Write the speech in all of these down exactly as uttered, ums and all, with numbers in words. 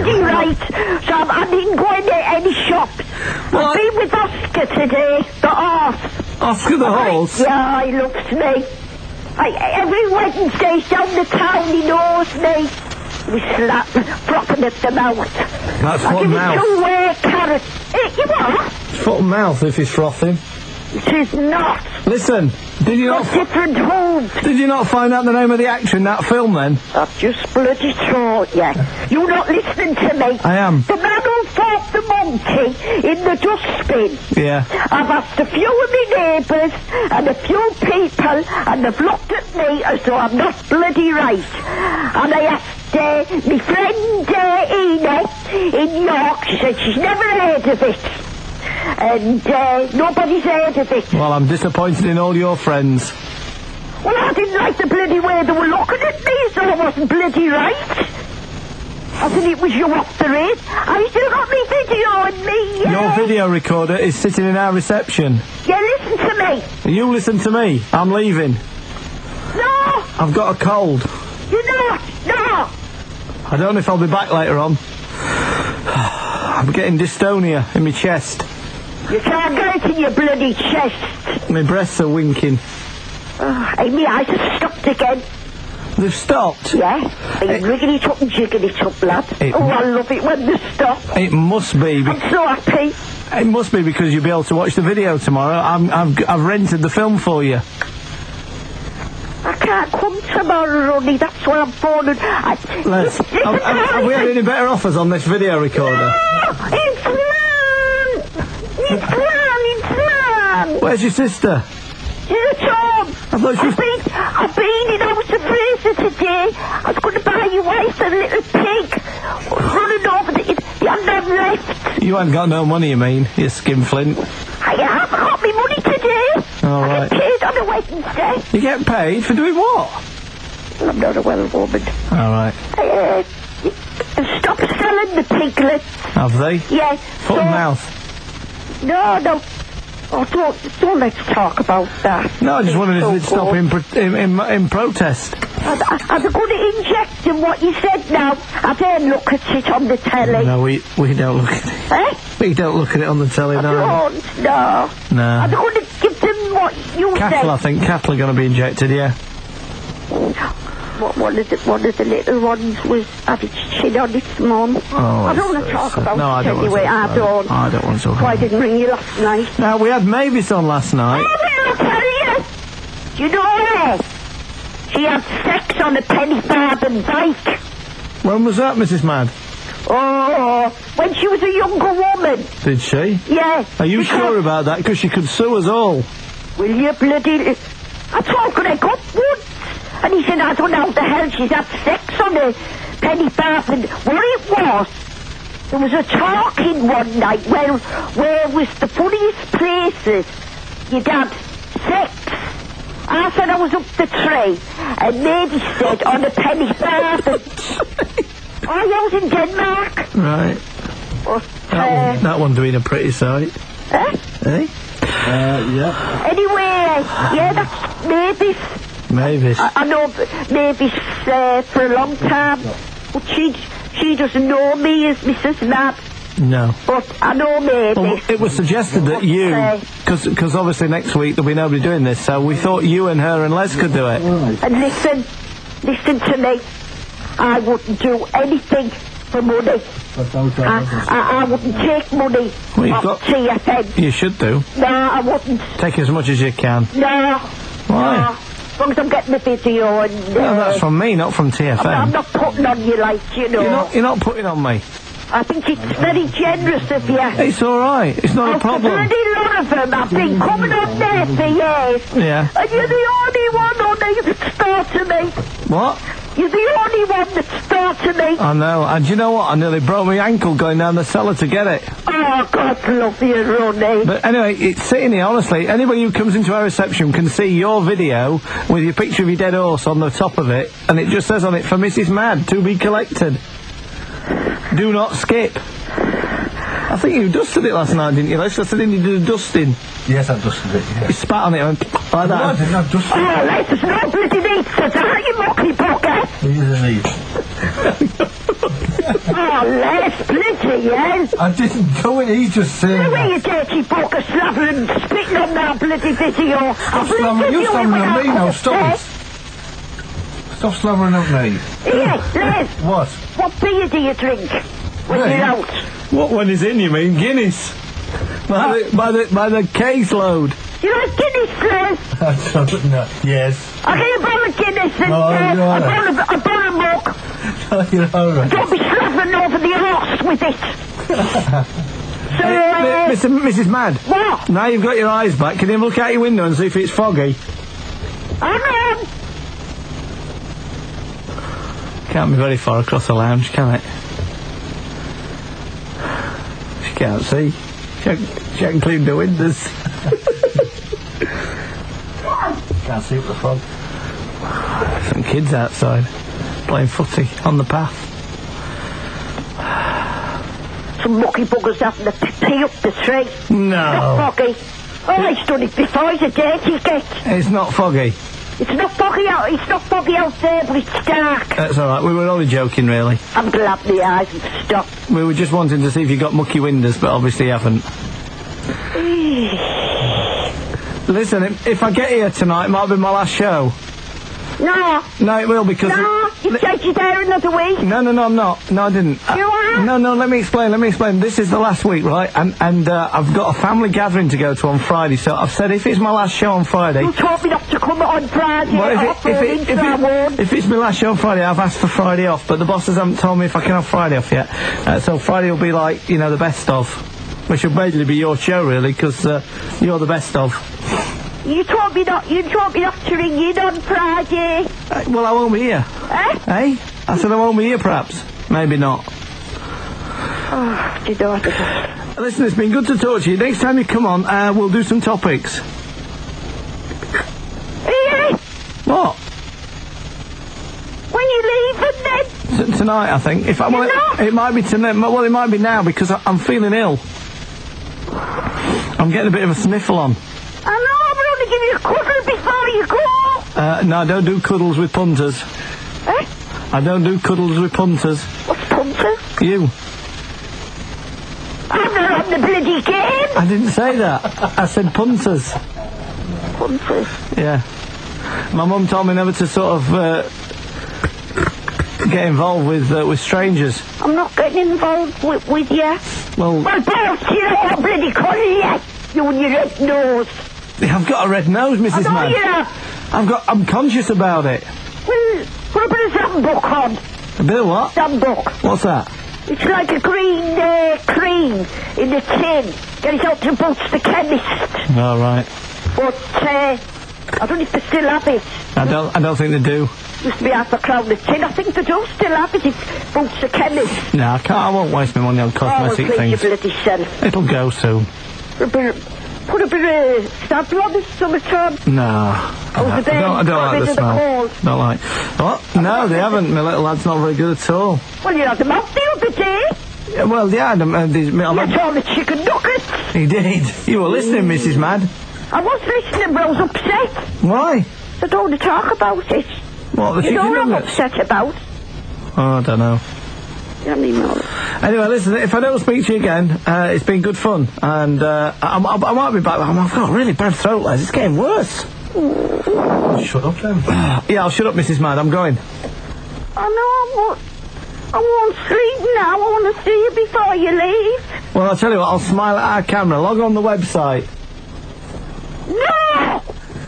bloody right. So I'm, I didn't go into any shops. What? I've been with Oscar today, the horse. Oscar the horse? Yeah, he loves me. I, every Wednesday down the town he knows me. We slap, frothing at the mouth. That's I foot give and him mouth. two uh, carrots. Eh, you what? Foot and mouth if he's frothing. It is not. Listen, did you not... Got different hooves. Did you not find out the name of the actor in that film then? I've just bloody told you. You're not listening to me. I am. The man who fought the monkey in the dustbin. Yeah. I've asked a few of my neighbours and a few people, and they've looked at me as though I'm not bloody right. And I asked uh, my friend uh, Ina in York. She said she's never heard of it. And uh, nobody's heard of it. Well, I'm disappointed in all your friends. Well, I didn't like the bloody way they were looking at me, so I wasn't bloody right. I said it was you off the race. I still got me video and me. Uh, Your video recorder is sitting in our reception. Yeah, listen to me. You listen to me. I'm leaving. No, I've got a cold. you're not. No. I don't know if I'll be back later on. I'm getting dystonia in my chest. You can't get it in your bloody chest. My breasts are winking. Oh, and my eyes have stopped again. They've stopped. Yeah. Are you It- rigging it up and jigging it up, lad? It- oh, I love it when they stop. It must be. I'm Be- so happy. it must be because you'll be able to watch the video tomorrow. I'm, I've, I've rented the film for you. I can't come tomorrow, Ronnie. That's why I'm phoning. I, Let's. listen, Have, have, have we had any better offers on this video recorder? No, it's man! It's man! It's man! Where's your sister? She's at home. I thought she was- I've been, I've been in House of Fraser today. I was going to buy your wife a little pig. Running over the... It, the hand left. You haven't got no money, you mean? You skinflint. I haven't got me money today. All I right. get paid on a Wednesday. You get paid for doing what? I'm not a well woman. All right. Uh, stop selling the piglets. Have they? Yeah. Foot and so- mouth. No, no. Oh, don't, don't let's talk about that. No, I just wondered if So they'd stop good. in, pro- in, in, in protest. Are, are they going to inject him what you said now? I dare look at it on the telly. No, we we don't look at it. Eh? We don't look at it on the telly, I no. don't, no. No. Are they going to give them what you Cattle, I said? think. Cattle are going to be injected, yeah. What, one, of the, one of the little ones was had its chin on its mum. Oh, I don't want to it's- talk it's- about no, I it don't want to anyway. talk I about it. don't. I don't want to talk So I about it. didn't ring you last night. Now, we had Mavis on last night. Oh, well, I'll tell you. Do you know her? She had sex on a penny farthing bike. When was that, Missus Mad? Oh, when she was a younger woman. Did she? Yeah. Are you Because- sure about that? Because she could sue us all. Will you bloody... I told her I got once. And he said, I don't know how the hell she's had sex on a penny farthing. What it was, there was a talking one night where, where was the funniest places you'd had sex. I said I was up the tree, and maybe said on a penny farthing. Oh, I was in Denmark. Right. But, That, uh, one, that one doing a pretty sight. eh? Eh? Uh, yeah. Anyway, yeah, that's Mavis. Mavis. I, I know Mavis uh, for a long time, but she she doesn't know me as Missus Mad. No. But I know Mavis. Well, it was suggested that you, because obviously next week there'll be nobody doing this, so we thought you and her and Les could do it. And listen, listen to me. I wouldn't do anything for money. That's okay. I, I, I wouldn't take money Well, you've off got- T F M. You should do. No, I wouldn't. Take as much as you can. No. Why? No. As long as I'm getting the video and... Uh, No, that's from me, not from T F M. I'm, I'm not putting on you like, you know. You're not, you're not putting on me. I think it's very generous of you. It's all right. It's not a I've problem. bloody lot of them. I've been coming on there for years. Yeah. And you're the only one on there that's started me. What? You're the only one that's started me. I know. And do you know what? I nearly broke my ankle going down the cellar to get it. Oh, God love you, Ronnie. But anyway, it's sitting here, honestly. Anybody who comes into our reception can see your video with your picture of your dead horse on the top of it, and it just says on it, for Missus Mad, to be collected. Do not skip. I think you dusted it last night, didn't you? Les? I said, didn't you do the dusting? Yes, I've dusted it, yeah. You spat on it and went like No, I that. didn't. I've dusted Oh, it. there's no bloody need for that, you mucky bugger. These are these. Oh, Les, bloody hell. I didn't do it, he's just saying Where that. you dirty bugger slavering, spitting on that bloody video. I'll Slavering, you're slavering at me now, stop it. Stop slavering at me. Here, Les, What? what beer do you drink when Me? you're out? What one is in, you mean? Guinness? By the, by the, by the caseload. You like Guinness, Les? I don't know. Yes. I'll get a bottle of Guinness and No, uh, you're a all right. bottle of, a bottle of milk. Oh, you're alright. Don't be slavering over the arse with it. So, Hey, uh, Mister Missus Mad, what? now you've got your eyes back, can you look out your window and see if it's foggy? Hang on. Can't be very far across the lounge, can it? She can't see. She hasn't, she hasn't cleaned the windows. Can't see up the front. Some kids outside playing footy on the path. Some mucky buggers having to pee up the tree. No, Not foggy. Oh, he's done it before. He's a dirty get. it's not foggy. It's not foggy out. It's not foggy out there, but it's dark. That's all right. We were only joking, really. I'm glad the eyes have stopped. We were just wanting to see if you got mucky windows, but obviously you haven't. Listen, if, if I get here tonight, it might be my last show. No, No, it will because. no, you said you're there another week. No, no, no, I'm not. No, I didn't. Uh, You are? No, no, let me explain, let me explain. This is the last week, right? And and uh, I've got a family gathering to go to on Friday, so I've said if it's my last show on Friday... You told me not to come on Friday. Well, if, off it, if, all it, in, if, so I it, won't. if it's my last show on Friday, I've asked for Friday off, but the bosses haven't told me if I can have Friday off yet. Uh, so Friday will be like, you know, the best of. Which will basically be your show, really, because uh, you're the best of. You told me not. You told me not to ring in on Friday. Uh, well, I won't be here. Eh? Eh? I said I won't be here, perhaps. Maybe not. Oh, do you know what? it Listen, it's been good to talk to you. Next time you come on, uh, we'll do some topics. is? Eh? What? When you leaving then? T- tonight, I think. If I, well, You're not? it, it might be tonight. Well, it might be now because I, I'm feeling ill. I'm getting a bit of a sniffle on. I know, I'm going to give you a cuddle before you go. Uh, no, I don't do cuddles with punters. Eh? I don't do cuddles with punters. What's punters? You. I'm not on the bloody game. I didn't say that. I said punters. Punters. Yeah. My mum told me never to sort of uh, get involved with uh, with strangers. I'm not getting involved with, with you. Well, Well, boss, you know what bloody cuddle you. You and your red nose. I've got a red nose, I Missus know Mann. you have. I've got. I'm conscious about it. Well, put a bit of Zambuck on. A bit of what? Zambuck. What's that? It's like a green uh, cream in the tin. Get it out to Boots the chemist. All right. But uh, I don't know if they still have it. I don't. I don't think they do. Used to be half a crown a tin. I think they do still have it. If Boots the chemist. No, I can't. I won't waste my money on Oh, well, cosmetic please, your things. bloody self. It'll go soon. Put a bit, put a bit of sample on this summertime. No. I Oh, don't, the I don't, I bed, don't got like rid the of the smell. cold. Don't like. What? No, they haven't. My little lad's not very good at all. Well, you had them out the other day. Yeah, well, yeah, I don't- uh, these- I You mean, had all the chicken nuggets. he did. You were listening, Missus Mad. I was listening, but I was upset. Why? I don't want to talk about it. What, the You chicken know what I'm nuggets? upset about? Oh, I don't know. You don't even know. Anyway, listen, if I don't speak to you again, uh, it's been good fun. And uh, I, I, I might be back. I've got a really bad throat, Les. It's getting worse. Shut up then. Yeah, I'll shut up, Missus Mad. I'm going. I know, but I won't sleep now. I want to see you before you leave. Well, I'll tell you what. I'll smile at our camera. Log on the website. No!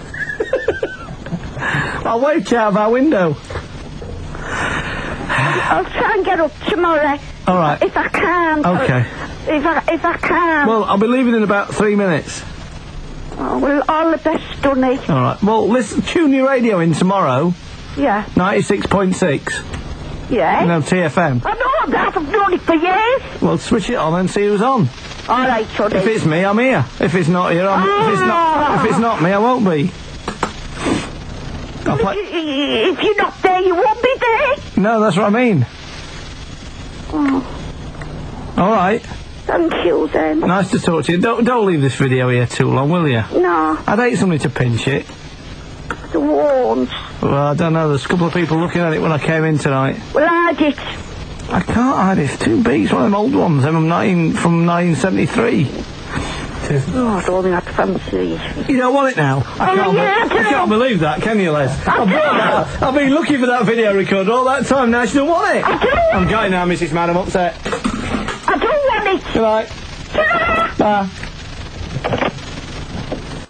I'll wave you out of our window. I'll try and get up tomorrow. All right. If I can. Okay. If I, if I can. Well, I'll be leaving in about three minutes. Oh, well, all the best, Dunny. All right. Well, listen, tune your radio in tomorrow. Yeah. ninety-six point six. Yeah? You know, T F M. I know that. I've known it for years. Well, switch it on and see who's on. All right, Sonny. If it's me, I'm here. If it's not here, I'm... If it's not, if it's not me, I won't be. I'll play... If you're not there, you won't be there. No, that's what I mean. Oh, All right. thank you, then. Nice to talk to you. Don't don't leave this video here too long, will you? No, I'd hate somebody to pinch it. the won't. Well, I don't know. There's a couple of people looking at it when I came in tonight. Well, I did. I can't hide it. It's too big. It's one of them old ones. I'm nineteen, from nineteen seventy-three. Oh, I don't think I'd fancy. You don't want it now? I, Oh, can't, yeah, be- I I can't do. believe that, can you, Les? I've, brought that. I've been looking for that video recorder all that time. Now she don't want it. I do. I'm going now, Missus Mann. I'm upset. I don't want it. Good night. Ta-ra. Bye.